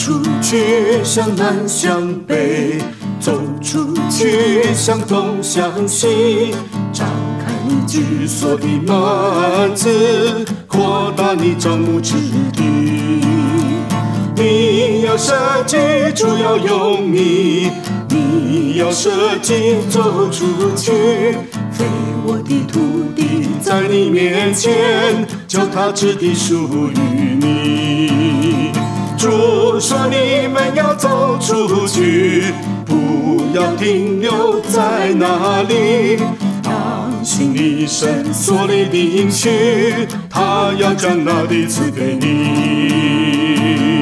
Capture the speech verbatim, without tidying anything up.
出去，向南向北，走出去，向东向西，张开你居所的幔子，扩大你帐幕之地。你要设计，主要用你；你要设计，走出去，非我的土地在你面前，脚踏之地属于你。主说你们要走出去，不要停留在那里。当心你神所立的应许，他要将那地赐给你。